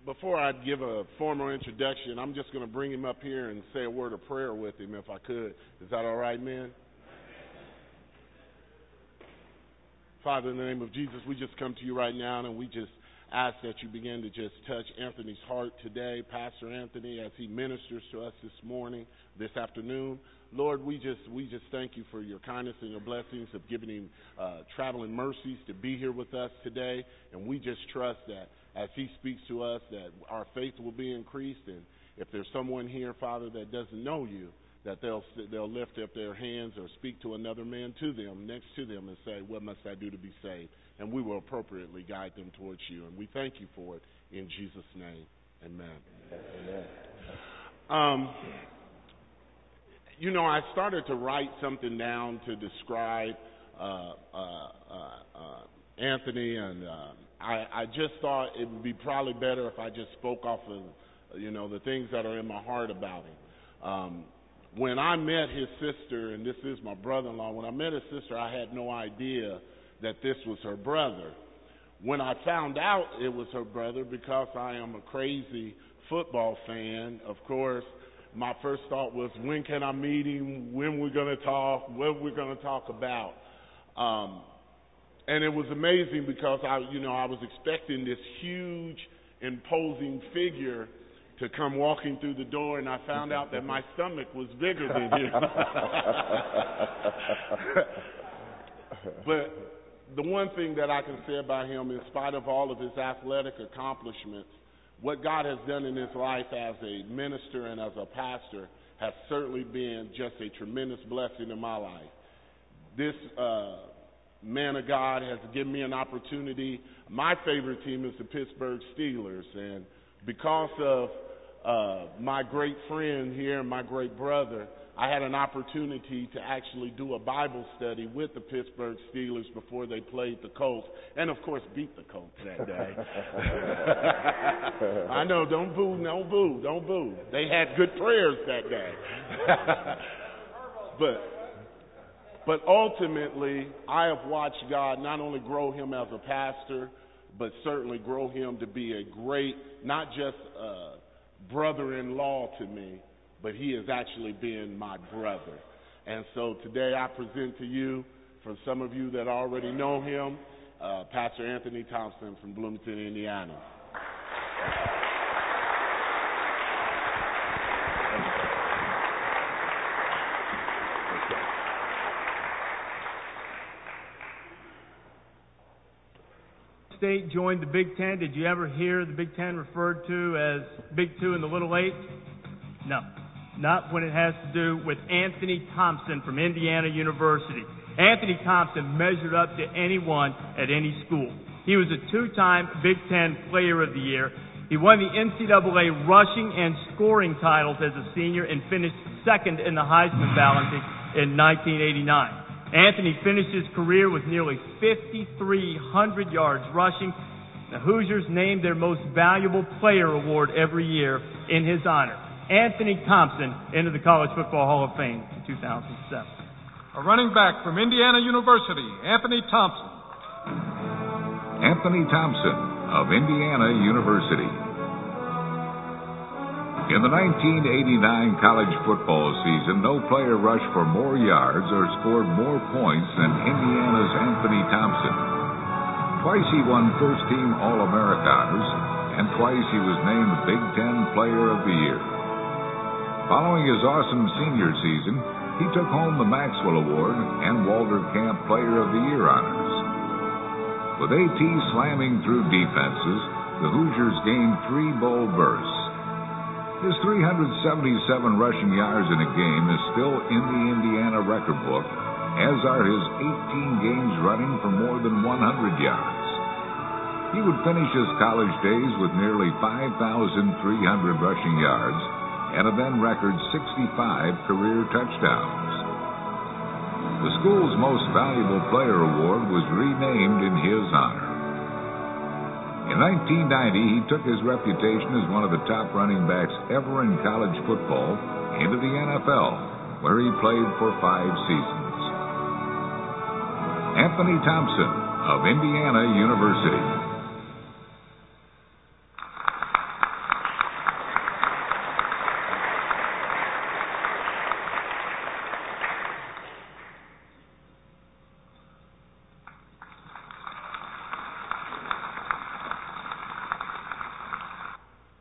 Before I give a formal introduction, I'm just going to bring him up here and say a word of prayer with him if I could. Is that all right, man? Father, in the name of Jesus, we just come to you right now, and we just ask that you begin to just touch Anthony's heart today, Pastor Anthony, as he ministers to us this morning, this afternoon. Lord, we just thank you for your kindness and your blessings of giving him traveling mercies to be here with us today, and we just trust that as he speaks to us, that our faith will be increased, and if there's someone here, Father, that doesn't know you, that they'll lift up their hands or speak to another man to them, next to them, and say, what must I do to be saved? And we will appropriately guide them towards you, and we thank you for it in Jesus' name. Amen. Amen. I started to write something down to describe Anthony, and I just thought it would be probably better if I just spoke off of, the things that are in my heart about him. When I met his sister, and this is my brother-in-law, when I met his sister, I had no idea that this was her brother. When I found out it was her brother, because I am a crazy football fan, of course, my first thought was, when can I meet him, when we're going to talk, what we're going to talk about. And it was amazing because I was expecting this huge, imposing figure to come walking through the door, and I found out that my stomach was bigger than his. But the one thing that I can say about him, in spite of all of his athletic accomplishments, what God has done in his life as a minister and as a pastor has certainly been just a tremendous blessing in my life. This man of God has given me an opportunity. My favorite team is the Pittsburgh Steelers, and because of my great friend here, my great brother, I had an opportunity to actually do a Bible study with the Pittsburgh Steelers before they played the Colts, and of course beat the Colts that day. I know, don't boo. They had good prayers that day. But ultimately, I have watched God not only grow him as a pastor, but certainly grow him to be a great, not just brother-in-law to me, but he has actually been my brother. And so today I present to you, for some of you that already know him, Pastor Anthony Thompson from Bloomington, Indiana. State joined the Big Ten. Did you ever hear the Big Ten referred to as Big Two and the Little Eight? No, not when it has to do with Anthony Thompson from Indiana University. Anthony Thompson measured up to anyone at any school. He was a two-time Big Ten Player of the Year. He won the NCAA rushing and scoring titles as a senior and finished second in the Heisman balloting in 1989. Anthony finished his career with nearly 5,300 yards rushing. The Hoosiers named their most valuable player award every year in his honor. Anthony Thompson entered the College Football Hall of Fame in 2007. A running back from Indiana University, Anthony Thompson. Anthony Thompson of Indiana University. In the 1989 college football season, no player rushed for more yards or scored more points than Indiana's Anthony Thompson. Twice he won first-team All-America honors, and twice he was named Big Ten Player of the Year. Following his awesome senior season, he took home the Maxwell Award and Walter Camp Player of the Year honors. With AT slamming through defenses, the Hoosiers gained 3 bowl berths. His 377 rushing yards in a game is still in the Indiana record book, as are his 18 games running for more than 100 yards. He would finish his college days with nearly 5,300 rushing yards and a then-record 65 career touchdowns. The school's Most Valuable Player Award was renamed in his honor. In 1990, he took his reputation as one of the top running backs ever in college football into the NFL, where he played for 5 seasons. Anthony Thompson of Indiana University.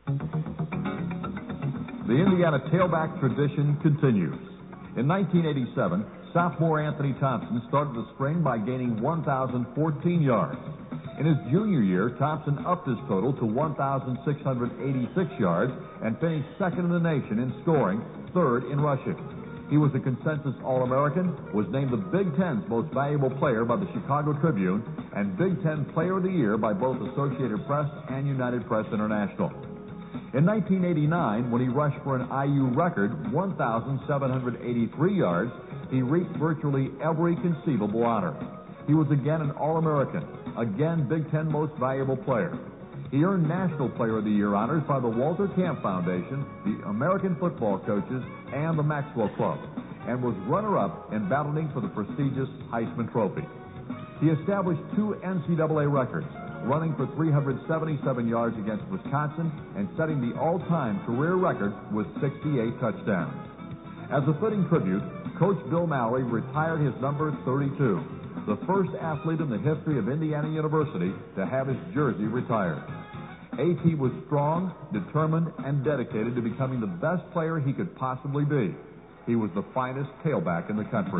The Indiana tailback tradition continues. In 1987, sophomore Anthony Thompson started the spring by gaining 1,014 yards. In his junior year, Thompson upped his total to 1,686 yards and finished second in the nation in scoring, third in rushing. He was a consensus All-American, was named the Big Ten's most valuable player by the Chicago Tribune, and Big Ten Player of the Year by both Associated Press and United Press International. In 1989, when he rushed for an IU record 1,783 yards, he reaped virtually every conceivable honor. He was again an All-American, again Big Ten most valuable player. He earned National Player of the Year honors by the Walter Camp Foundation, the American Football Coaches, and the Maxwell Club, and was runner-up in battling for the prestigious Heisman Trophy. He established 2 NCAA records, running for 377 yards against Wisconsin and setting the all-time career record with 68 touchdowns. As a fitting tribute, Coach Bill Mallory retired his number 32, the first athlete in the history of Indiana University to have his jersey retired. A.T. was strong, determined, and dedicated to becoming the best player he could possibly be. He was the finest tailback in the country.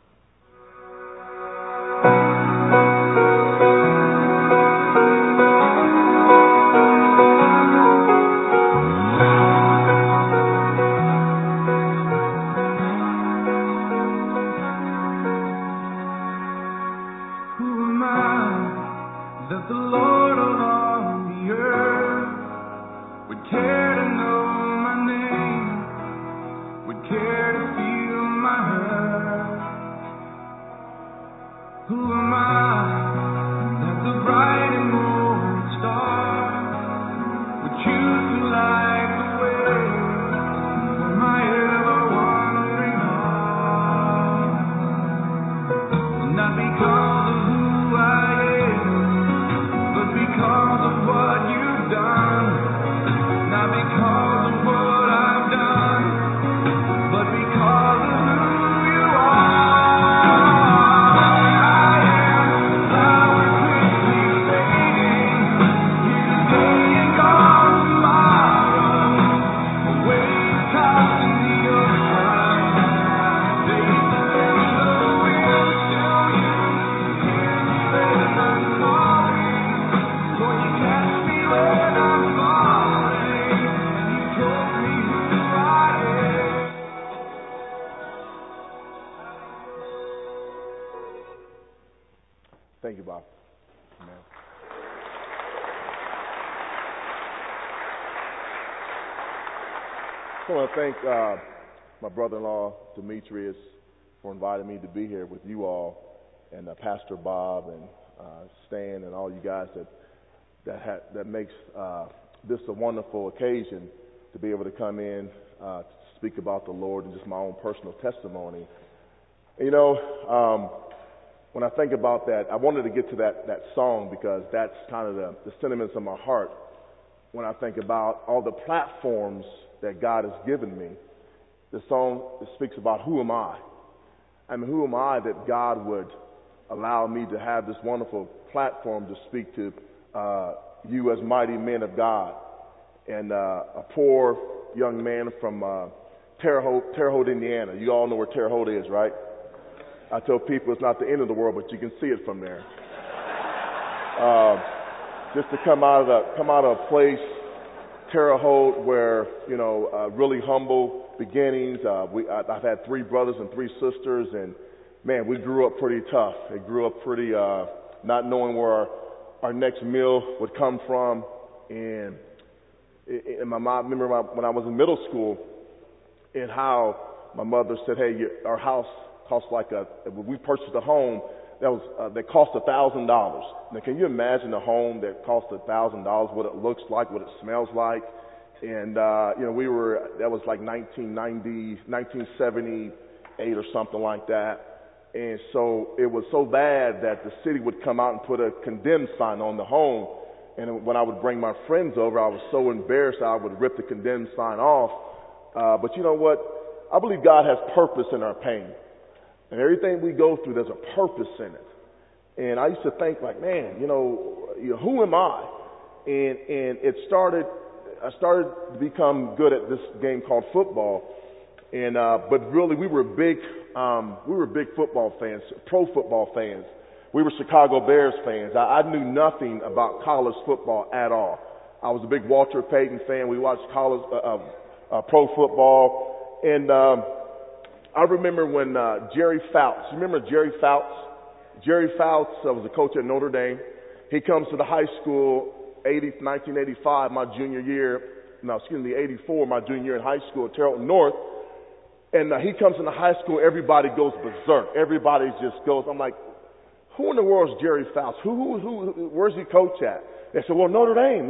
Thank you, Bob. Amen. I want to thank my brother-in-law, Demetrius, for inviting me to be here with you all, and Pastor Bob and Stan and all you guys that makes this a wonderful occasion to be able to come in to speak about the Lord and just my own personal testimony. You know, when I think about that, I wanted to get to that song because that's kind of the sentiments of my heart when I think about all the platforms that God has given me. The song speaks about who am I? I mean, who am I that God would allow me to have this wonderful platform to speak to you as mighty men of God. And a poor young man from Terre Haute, Indiana. You all know where Terre Haute is, right? I tell people it's not the end of the world, but you can see it from there. Just to come out of a place, Terre Haute, where really humble beginnings. I've had 3 brothers and 3 sisters, and man, we grew up pretty tough. We grew up pretty not knowing where our next meal would come from, and my mom, remember when I was in middle school, and how my mother said, "Hey, our house cost when we purchased a home that cost $1,000. Now, can you imagine a home that cost $1,000? What it looks like, what it smells like?" And that was like 1990, 1978 or something like that. And so it was so bad that the city would come out and put a condemned sign on the home. And when I would bring my friends over, I was so embarrassed I would rip the condemned sign off. But you know what? I believe God has purpose in our pain. And everything we go through, there's a purpose in it. And I used to think like, man, who am I? And it started started to become good at this game called football. And but really, we were big football fans, pro football fans. We were Chicago Bears fans. I knew nothing about college football at all. I was a big Walter Payton fan. We watched college pro football, and I remember when Jerry Fouts. You remember Jerry Fouts? Jerry Fouts was a coach at Notre Dame. He comes to the high school, 1985, my junior year. No, excuse me, 84, my junior year in high school at Terrell North. And he comes into high school, everybody goes berserk. Everybody just goes. I'm like, who in the world is Jerry Fouts? Where's he coach at? They said, well, Notre Dame.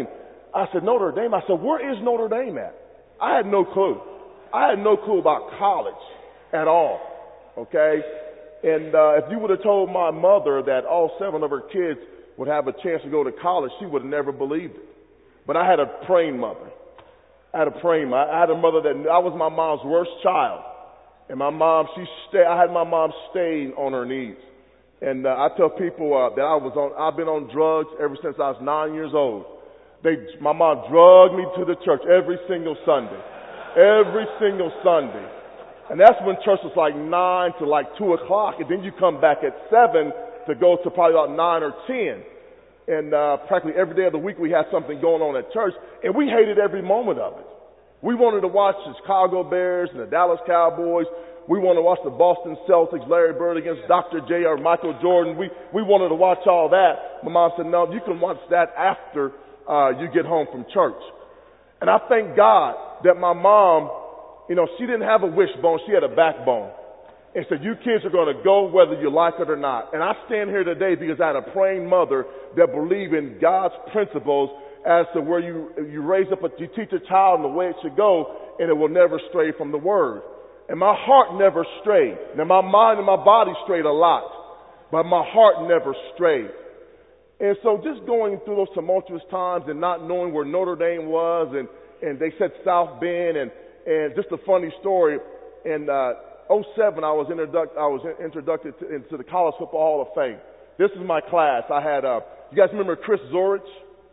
I said, Notre Dame? I said, where is Notre Dame at? I had no clue. I had no clue about college at all. Okay? And if you would have told my mother that all 7 of her kids would have a chance to go to college, she would have never believed it. But I had a praying mother. I had a mother that I was my mom's worst child. And my mom, I had my mom staying on her knees. And I tell people that I've been on drugs ever since I was 9 years old. My mom drugged me to the church every single Sunday. Every single Sunday. And that's when church was like 9 to like 2 o'clock. And then you come back at 7 to go to probably about 9 or 10. And practically every day of the week we had something going on at church. And we hated every moment of it. We wanted to watch the Chicago Bears and the Dallas Cowboys. We wanted to watch the Boston Celtics, Larry Bird against Dr. J or Michael Jordan. We wanted to watch all that. My mom said, no, you can watch that after you get home from church. And I thank God that my mom, she didn't have a wishbone. She had a backbone. And said, you kids are going to go whether you like it or not. And I stand here today because I had a praying mother that believed in God's principles as to where you you teach a child in the way it should go, and it will never stray from the Word. And my heart never strayed. Now, my mind and my body strayed a lot, but my heart never strayed. And so just going through those tumultuous times and not knowing where Notre Dame was, and they said South Bend, and just a funny story, in 2007 I was introduced into the College Football Hall of Fame. This is my class. I had, you guys remember Chris Zorich,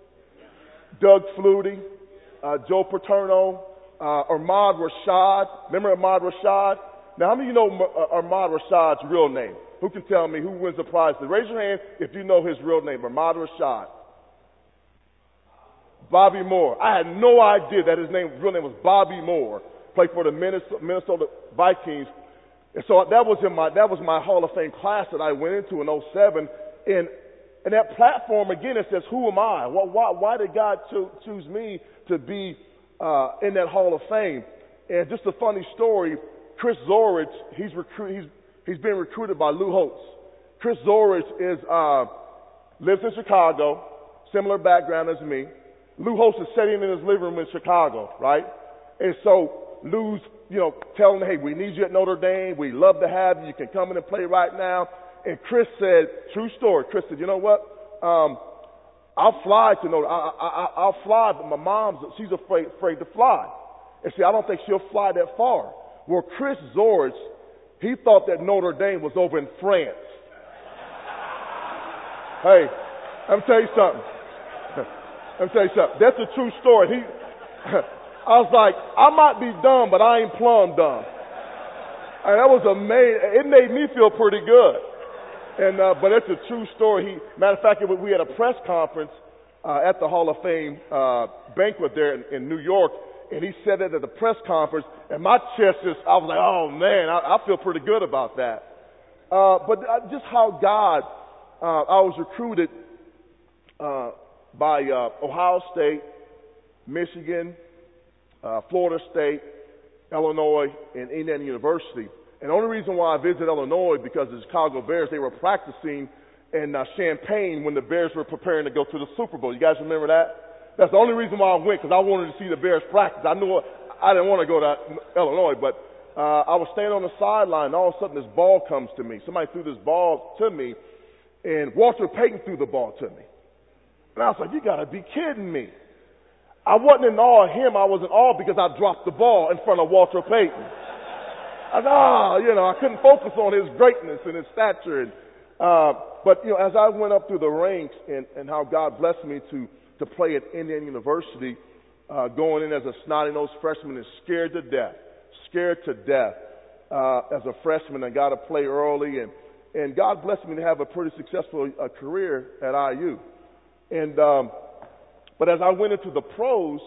Doug Flutie, Joe Paterno, Ahmad Rashad. Remember Ahmad Rashad? Now, how many of you know Ahmad Rashad's real name? Who can tell me who wins the prize? Raise your hand if you know his real name, Ahmad Rashad. Bobby Moore. I had no idea that his real name was Bobby Moore. Played for the Minnesota Vikings. And so that was my Hall of Fame class that I went into in 2007. And that platform, again, it says, who am I? Why did God choose me to be in that Hall of Fame? And just a funny story, Chris Zorich, he's been recruited by Lou Holtz. Chris Zorich lives in Chicago, similar background as me. Lou Holtz is sitting in his living room in Chicago, right? And so Lou's, telling him, hey, we need you at Notre Dame. We love to have you. You can come in and play right now. And Chris said, true story, Chris said, you know what? I'll fly to Notre Dame. I'll fly, but my mom's, she's afraid to fly. And see, I don't think she'll fly that far. Well, Chris Zorich, he thought that Notre Dame was over in France. Hey, let me tell you something. That's a true story. I was like, I might be dumb, but I ain't plumb dumb. And that was amazing. It made me feel pretty good. And but it's a true story. Matter of fact, we had a press conference at the Hall of Fame banquet there in New York, and he said it at the press conference, and my chest I was like, oh man, I feel pretty good about that. But just how God, I was recruited by Ohio State, Michigan, Florida State, Illinois, and Indiana University. And the only reason why I visited Illinois because the Chicago Bears, they were practicing in Champaign when the Bears were preparing to go to the Super Bowl. You guys remember that? That's the only reason why I went, because I wanted to see the Bears practice. I knew I didn't want to go to Illinois, but I was standing on the sideline, and all of a sudden this ball comes to me. Somebody threw this ball to me, and Walter Payton threw the ball to me. And I was like, you got to be kidding me. I wasn't in awe of him. I was in awe because I dropped the ball in front of Walter Payton. I couldn't focus on his greatness and his stature. But as I went up through the ranks and how God blessed me to play at Indiana University, going in as a snotty-nosed freshman and scared to death as a freshman. I got to play early, and God blessed me to have a pretty successful career at IU. But as I went into the pros,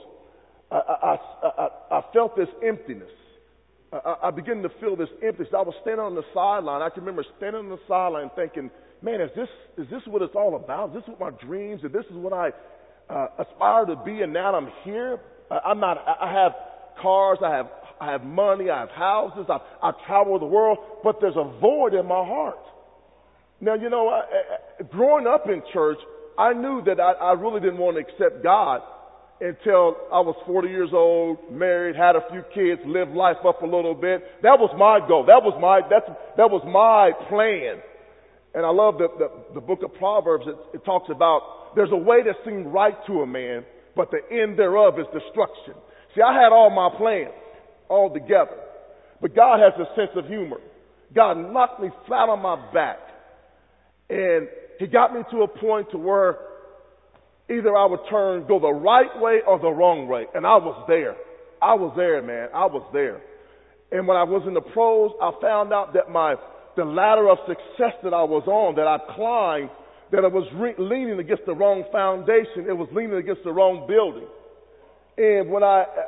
I felt this emptiness. I began to feel this emptiness. I was standing on the sideline. I can remember standing on the sideline thinking, man, is this what it's all about? Is this what my dreams, and this is what I aspire to be, and now I'm here? I have cars, I have money, I have houses, I travel the world, but there's a void in my heart. Now, growing up in church, I knew that I really didn't want to accept God until I was 40 years old, married, had a few kids, lived life up a little bit. That was my goal. That was my plan. And I love the book of Proverbs. It talks about there's a way that seems right to a man, but the end thereof is destruction. See, I had all my plans all together, but God has a sense of humor. God knocked me flat on my back, and He got me to a point to where either I would go the right way or the wrong way, and I was there. I was there, man. I was there. And when I was in the pros, I found out that the ladder of success that I was on, that I climbed, that it was leaning against the wrong foundation. It was leaning against the wrong building. And when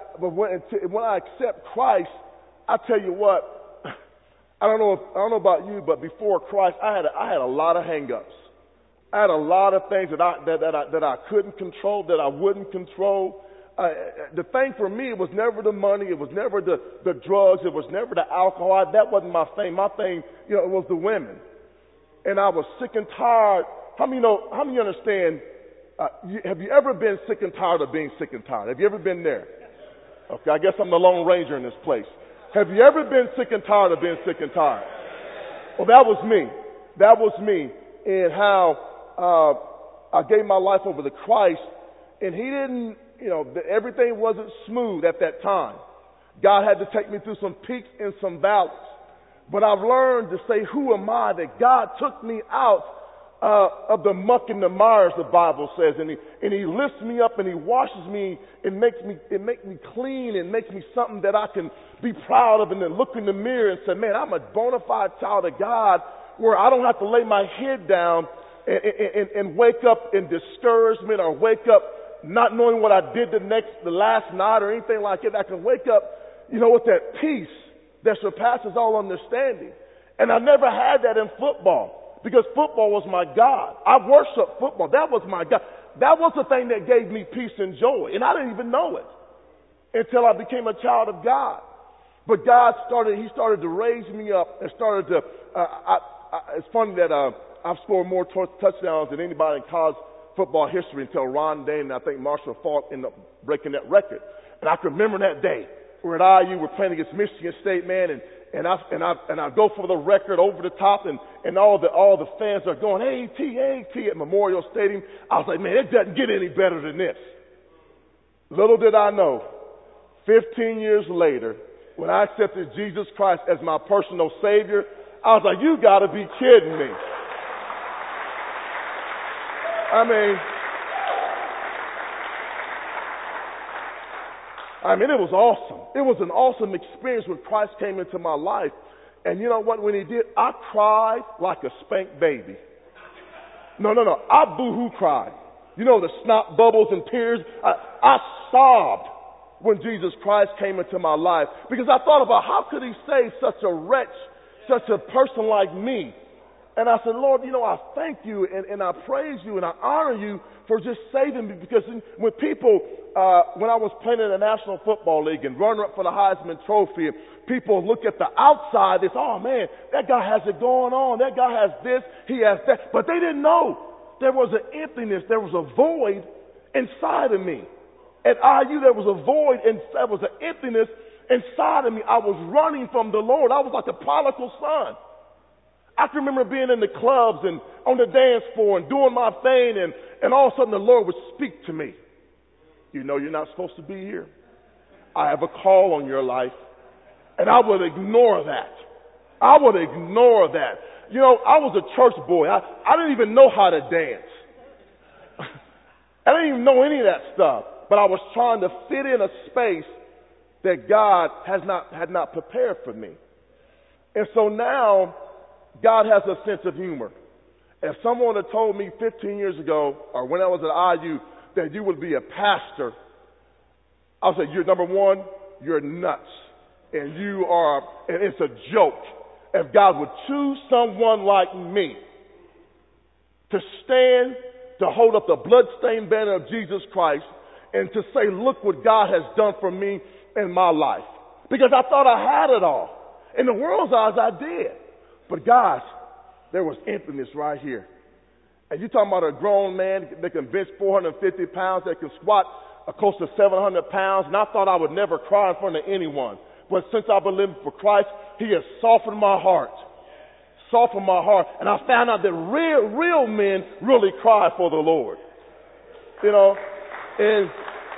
I accept Christ, I tell you what, I don't know about you, but before Christ, I had a lot of hang-ups. I had a lot of things that I couldn't control, that I wouldn't control. The thing for me, it was never the money, it was never the drugs, it was never the alcohol. That wasn't my thing. My thing, it was the women. And I was sick and tired. How many understand? Have you ever been sick and tired of being sick and tired? Have you ever been there? Okay, I guess I'm the Lone Ranger in this place. Have you ever been sick and tired of being sick and tired? Well, that was me. That was me. And how I gave my life over to Christ, and He didn't, everything wasn't smooth at that time. God had to take me through some peaks and some valleys. But I've learned to say, who am I, that God took me out of the muck and the mires, the Bible says, and He lifts me up and He washes me and makes me clean and makes me something that I can be proud of, and then look in the mirror and say, man, I'm a bona fide child of God, where I don't have to lay my head down and wake up in discouragement, or wake up not knowing what I did the last night or anything like it. I can wake up, with that peace that surpasses all understanding. And I never had that in football, because football was my God. I worshiped football. That was my God. That was the thing that gave me peace and joy. And I didn't even know it until I became a child of God. But God He started to raise me up and started to, it's funny that I've scored more touchdowns than anybody in college football history until Ron Dane and I think Marshall Faulk ended up breaking that record. And I can remember that day. We're at IU, we're playing against Michigan State, man, and I go for the record over the top, and all the fans are going, A-T at Memorial Stadium. I was like, man, it doesn't get any better than this. Little did I know, 15 years later, when I accepted Jesus Christ as my personal Savior, I was like, you got to be kidding me. I mean, it was awesome. It was an awesome experience when Christ came into my life. And you know what? When He did, I cried like a spanked baby. No. I boo-hoo cried. The snot bubbles and tears. I sobbed when Jesus Christ came into my life, because I thought about, how could He save such a wretch, such a person like me? And I said, Lord, I thank You and I praise You and I honor You for just saving me, because when people, when I was playing in the National Football League and runner up for the Heisman Trophy, people look at the outside, it's, oh man, that guy has it going on, that guy has this, he has that, but they didn't know there was an emptiness, there was a void inside of me. At IU, there was a void, and there was an emptiness inside of me. I was running from the Lord. I was like a prodigal son. I can remember being in the clubs and on the dance floor and doing my thing, and all of a sudden the Lord would speak to me. You're not supposed to be here. I have a call on your life. And I would ignore that. I was a church boy. I didn't even know how to dance. I didn't even know any of that stuff. but I was trying to fit in a space that God had not prepared for me. And so now, God has a sense of humor. If someone had told me 15 years ago, or when I was at IU, that you would be a pastor, I would say, you're number one, you're nuts. And and it's a joke. If God would choose someone like me to stand, to hold up the bloodstained banner of Jesus Christ, and to say, look what God has done for me in my life. Because I thought I had it all. In the world's eyes, I did. But guys, there was emptiness right here. And you're talking about a grown man that can bench 450 pounds, that can squat close to 700 pounds, and I thought I would never cry in front of anyone. But since I've been living for Christ, He has softened my heart. Softened my heart. And I found out that real men really cry for the Lord. You know, and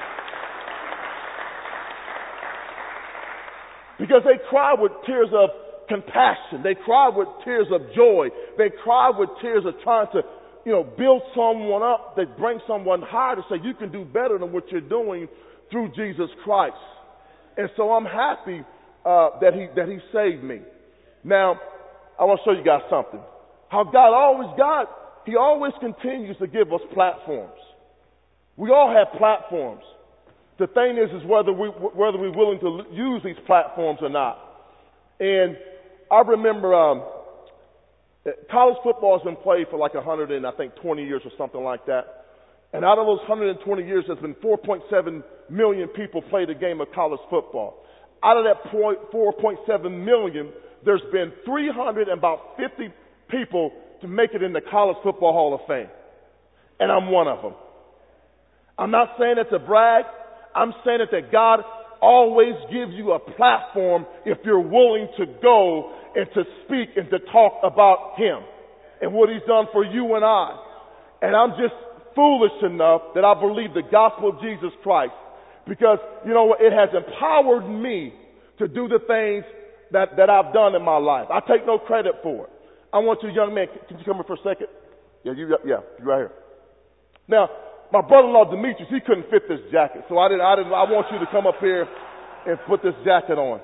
because they cry with tears of compassion. They cry with tears of joy. They cry with tears of trying to, build someone up, that bring someone higher, to say you can do better than what you're doing through Jesus Christ. And so I'm happy that He saved me. Now, I want to show you guys something. How He always continues to give us platforms. We all have platforms. The thing is whether we're willing to use these platforms or not. And I remember college football has been played for like 120 years or something like that. And out of those 120 years, there's been 4.7 million people play the game of college football. Out of that 4.7 million, there's been 350 people to make it in the College Football Hall of Fame. And I'm one of them. I'm not saying it to brag. I'm saying it that God always gives you a platform if you're willing to go and to speak and to talk about Him and what He's done for you and I. And I'm just foolish enough that I believe the gospel of Jesus Christ, because, it has empowered me to do the things that I've done in my life. I take no credit for it. I want you, young man, can you come here for a second? Yeah, you right here. Now, my brother-in-law Demetrius, he couldn't fit this jacket, so I want you to come up here and put this jacket on.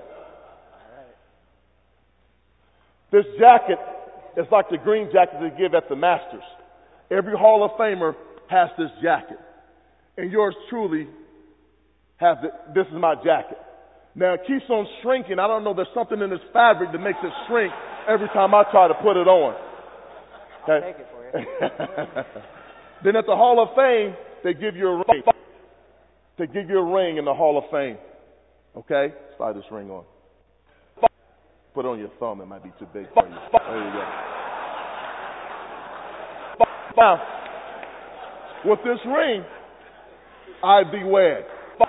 This jacket is like the green jacket they give at the Masters. Every Hall of Famer has this jacket, and yours truly has it. This is my jacket. Now, it keeps on shrinking. I don't know, there's something in this fabric that makes it shrink every time I try to put it on. Okay? I'll take it for you. Then at the Hall of Fame, they give you a ring. They give you a ring in the Hall of Fame. Okay? Slide this ring on. Put it on your thumb. It might be too big for you. There you go. Now, with this ring, I'd be wed.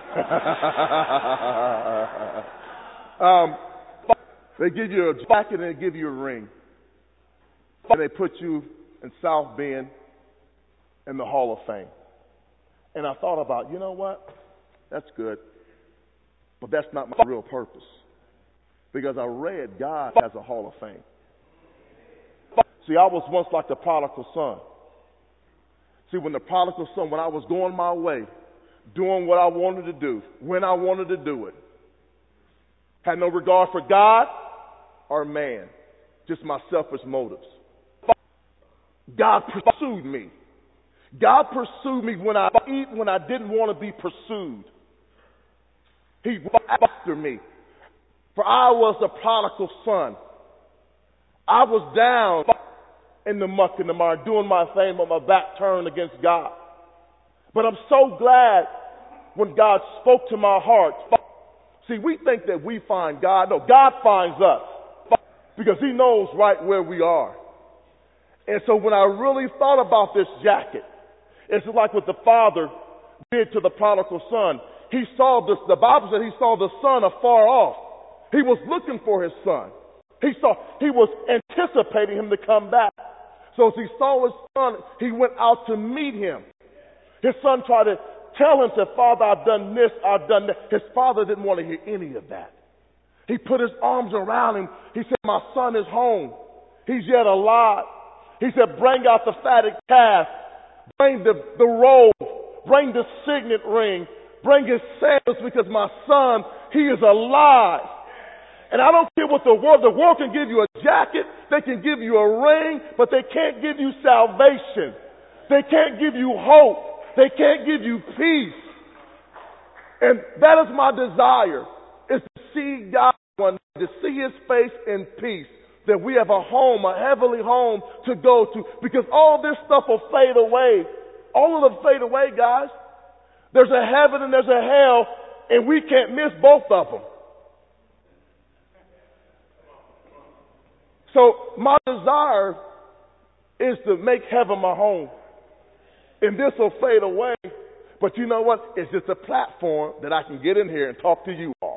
They give you a jacket and they give you a ring. And they put you in South Bend in the Hall of Fame. And I thought about, you know what? That's good. But that's not my real purpose. Because I read God has a Hall of Fame. See, I was once like the prodigal son. See, when I was going my way, doing what I wanted to do, when I wanted to do it, had no regard for God or man, just my selfish motives. God pursued me. God pursued me when I didn't want to be pursued. He went after me. For I was a prodigal son. I was down in the muck and the mire, doing my thing with my back turned against God. But I'm so glad when God spoke to my heart. See, we think that we find God. No, God finds us because He knows right where we are. And so when I really thought about this jacket, it's like what the father did to the prodigal son. He saw this, the Bible said he saw the son afar off. He was looking for his son. He was anticipating him to come back. So as he saw his son, he went out to meet him. His son tried to tell him, said, Father, I've done this, I've done that. His father didn't want to hear any of that. He put his arms around him. He said, my son is home. He's yet alive. He said, bring out the fatted calf. Bring the robe. Bring the signet ring. bring his sandals because my son, he is alive. And I don't care what the world can give you a jacket, they can give you a ring, but they can't give you salvation. They can't give you hope. They can't give you peace. And that is my desire, is to see God one day, to see his face in peace. That we have a home, a heavenly home to go to. Because all this stuff will fade away. All of them fade away, guys. There's a heaven and there's a hell, and we can't miss both of them. So my desire is to make heaven my home. And this will fade away. But you know what? It's just a platform that I can get in here and talk to you all.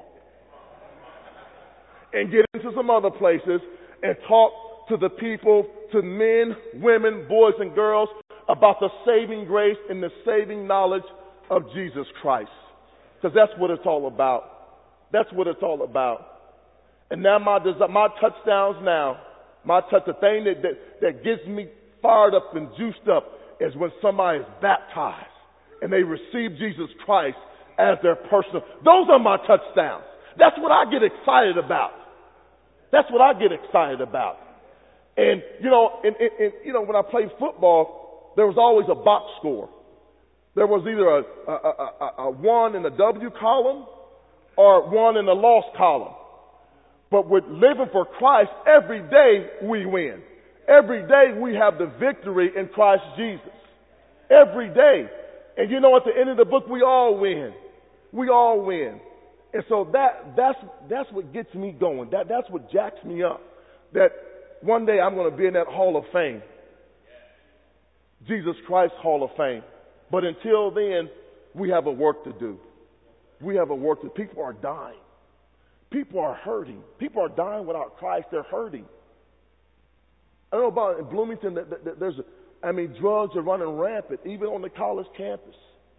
And get into some other places and talk to the people, to men, women, boys, and girls about the saving grace and the saving knowledge of Jesus Christ. Because that's what it's all about. That's what it's all about. And now my touchdowns now, the thing that gets me fired up and juiced up is when somebody is baptized and they receive Jesus Christ as their personal. Those are my touchdowns. That's what I get excited about. That's what I get excited about. And, when I played football, there was always a box score. There was either a 1 in the W column or 1 in the loss column. But with living for Christ, every day we win. Every day we have the victory in Christ Jesus. Every day. And at the end of the book, we all win. We all win. And so that's what gets me going. That's what jacks me up. That one day I'm going to be in that Hall of Fame. Jesus Christ Hall of Fame. But until then, we have a work to do. We have a work to do. People are dying. People are hurting. People are dying without Christ. They're hurting. I don't know about in Bloomington, drugs are running rampant, even on the college campus.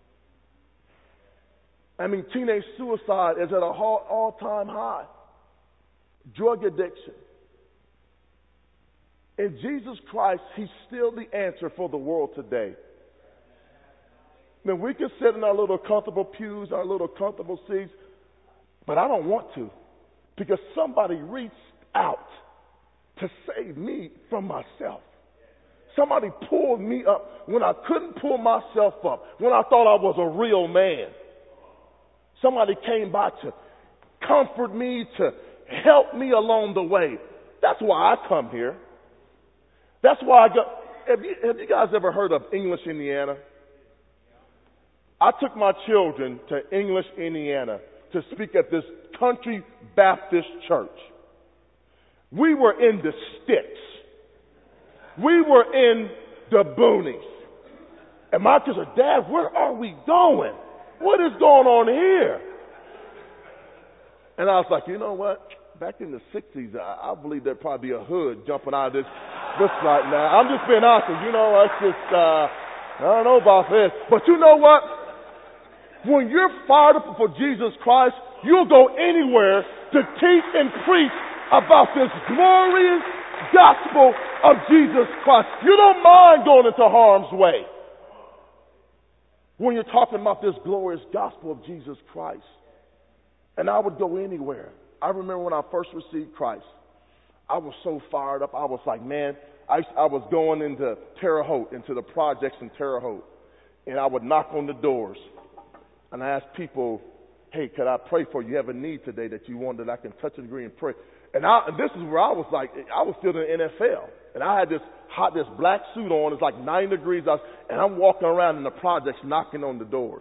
Teenage suicide is at an all-time high. Drug addiction. And Jesus Christ, he's still the answer for the world today. We can sit in our little comfortable pews, our little comfortable seats, but I don't want to, because somebody reached out to save me from myself. Somebody pulled me up when I couldn't pull myself up, when I thought I was a real man. Somebody came by to comfort me, to help me along the way. That's why I come here. That's why I go. Have you guys ever heard of English, Indiana? I took my children to English, Indiana to speak at this country Baptist church. We were in the sticks. We were in the boonies. And my kids are, Dad, where are we going? What is going on here? And I was like, you know what? Back in the 60s, I believe there'd probably be a hood jumping out of this right now. I'm just being honest. I don't know about this. But you know what? When you're fired up for Jesus Christ, you'll go anywhere to teach and preach about this glorious gospel of Jesus Christ. You don't mind going into harm's way when you're talking about this glorious gospel of Jesus Christ. And I would go anywhere. I remember when I first received Christ, I was so fired up. I was like, man, I was going into Terre Haute, into the projects in Terre Haute, and I would knock on the doors, and I asked people, hey, could I pray for you? You have a need today that you want that I can touch and agree and pray. And this is where I was like, I was still in the NFL. And I had this black suit on. It's like 90 degrees out. And I'm walking around in the projects knocking on the doors.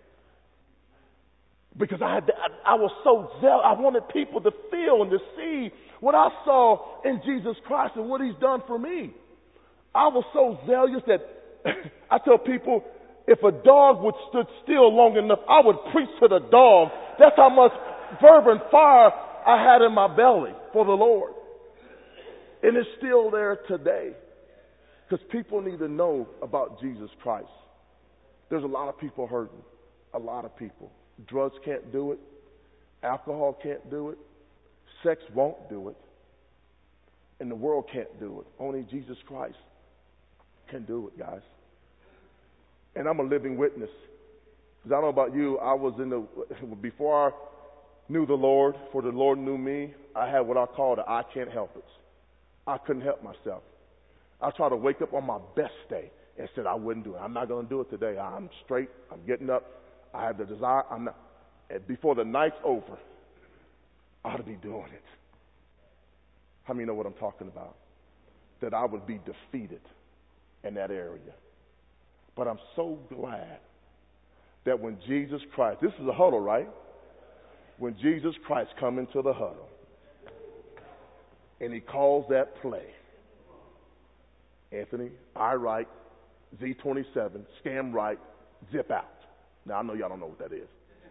Because I was so zealous. I wanted people to feel and to see what I saw in Jesus Christ and what he's done for me. I was so zealous that I tell people, if a dog would stood still long enough, I would preach to the dog. That's how much fervent fire I had in my belly for the Lord. And it's still there today. Because people need to know about Jesus Christ. There's a lot of people hurting. A lot of people. Drugs can't do it. Alcohol can't do it. Sex won't do it. And the world can't do it. Only Jesus Christ can do it, guys. And I'm a living witness. Because I don't know about you, I was before I knew the Lord, for the Lord knew me, I had what I call the I can't help it. I couldn't help myself. I tried to wake up on my best day and said I wouldn't do it. I'm not going to do it today. I'm straight. I'm getting up. I have the desire. I'm not. And before the night's over, I ought to be doing it. How many know what I'm talking about? That I would be defeated in that area. But I'm so glad that when Jesus Christ, this is a huddle, right? When Jesus Christ come into the huddle and he calls that play, Anthony, I right, Z27, scam right, zip out. Now, I know y'all don't know what that is.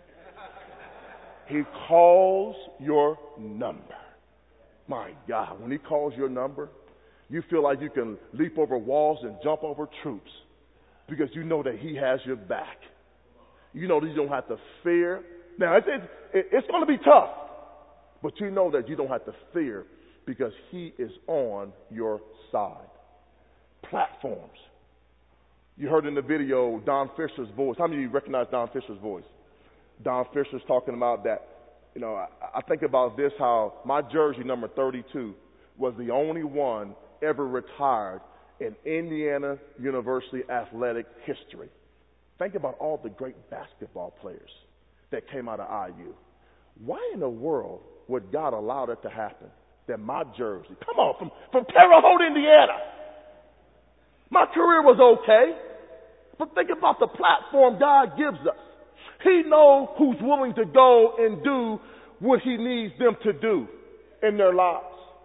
He calls your number. My God, when he calls your number, you feel like you can leap over walls and jump over troops because you know that he has your back. You know that you don't have to fear. Now, it's going to be tough, but you know that you don't have to fear because he is on your side. Platforms. You heard in the video Don Fisher's voice. How many of you recognize Don Fisher's voice? Don Fisher's talking about that. You know, I think about this, how my jersey number 32 was the only one ever retired in Indiana University athletic history. Think about all the great basketball players that came out of IU. Why in the world would God allow that to happen? That my jersey, come on, from Terre Haute, Indiana. My career was okay, but think about the platform God gives us. He knows who's willing to go and do what he needs them to do in their lives.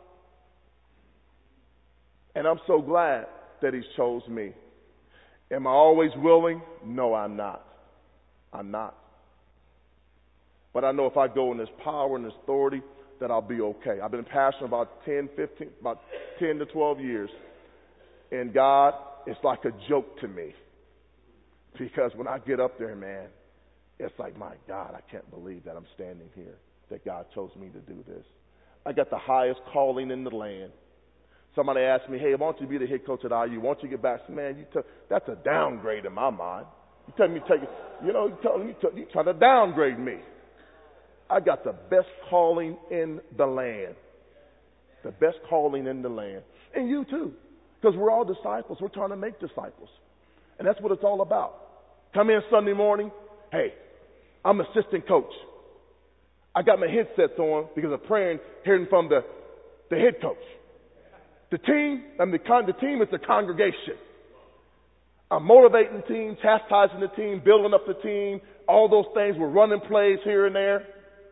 And I'm so glad that he's chose me. Am I always willing? No, I'm not. I'm not. But I know if I go in this power and this authority, that I'll be okay. I've been passionate about 10 to 12 years. And God, it's like a joke to me. Because when I get up there, man, it's like, my God, I can't believe that I'm standing here, that God chose me to do this. I got the highest calling in the land. Somebody asked me, hey, why don't you be the head coach at IU? Why don't you get back? Man, that's a downgrade in my mind. You tell me to take it, you trying to downgrade me. I got the best calling in the land. The best calling in the land. And you too. Because we're all disciples. We're trying to make disciples. And that's what it's all about. Come in Sunday morning. Hey, I'm assistant coach. I got my headsets on because I'm praying, hearing from the head coach. The team, the team is the congregation. I'm motivating the team, chastising the team, building up the team, all those things. We're running plays here and there.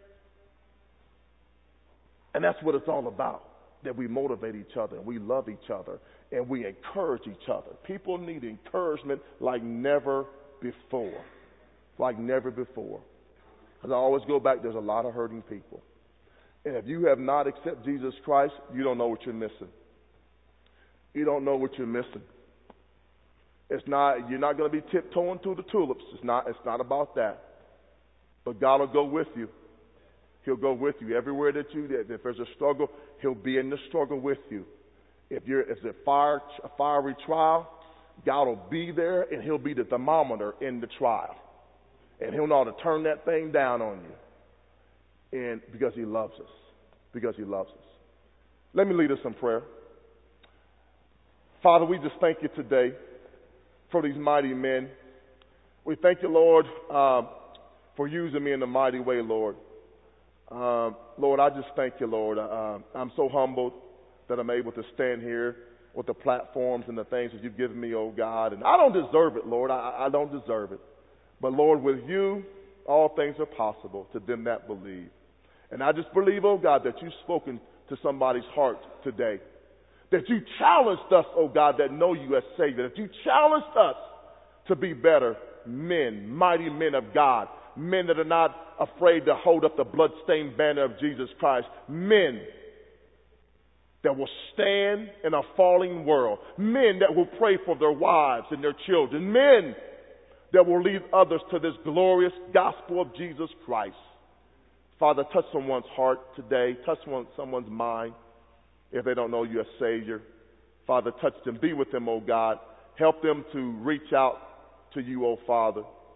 And that's what it's all about, that we motivate each other, and we love each other, and we encourage each other. People need encouragement like never before. Like never before. As I always go back, there's a lot of hurting people. And if you have not accepted Jesus Christ, you don't know what you're missing. You don't know what you're missing. You're not going to be tiptoeing through the tulips. It's not about that. But God will go with you. He'll go with you everywhere that if there's a struggle, he'll be in the struggle with you. If it's a fiery trial, God will be there and he'll be the thermometer in the trial. And he'll know how to turn that thing down on you. And because he loves us. Because he loves us. Let me lead us in prayer. Father, we just thank you today for these mighty men. We thank you, Lord, for using me in a mighty way, Lord. Lord, I just thank you, Lord. I'm so humbled that I'm able to stand here with the platforms and the things that you've given me, oh God. And I don't deserve it, Lord. I don't deserve it. But Lord, with you, all things are possible to them that believe. And I just believe, oh God, that you've spoken to somebody's heart today. That you challenged us, oh God, that know you as Savior. That you challenged us to be better men, mighty men of God. Men that are not afraid to hold up the bloodstained banner of Jesus Christ. Men that will stand in a falling world. Men that will pray for their wives and their children. Men that will lead others to this glorious gospel of Jesus Christ. Father, touch someone's heart today. Touch someone's mind if they don't know you as Savior. Father, touch them. Be with them, oh God. Help them to reach out to you, oh Father.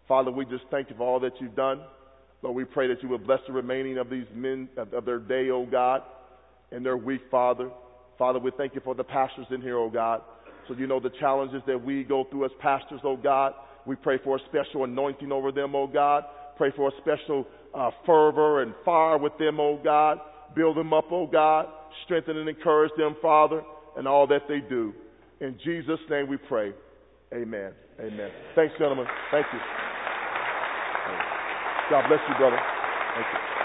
Father, we just thank you for all that you've done. Lord, we pray that you will bless the remaining of these men of their day, oh God, and their week, Father. Father, we thank you for the pastors in here, oh God. So you know the challenges that we go through as pastors, oh God. We pray for a special anointing over them, oh God. Pray for a special fervor and fire with them, oh God. Build them up, oh God. Strengthen and encourage them, Father, and all that they do. In Jesus' name we pray. Amen. Amen. Thanks, gentlemen. Thank you. God bless you, brother. Thank you.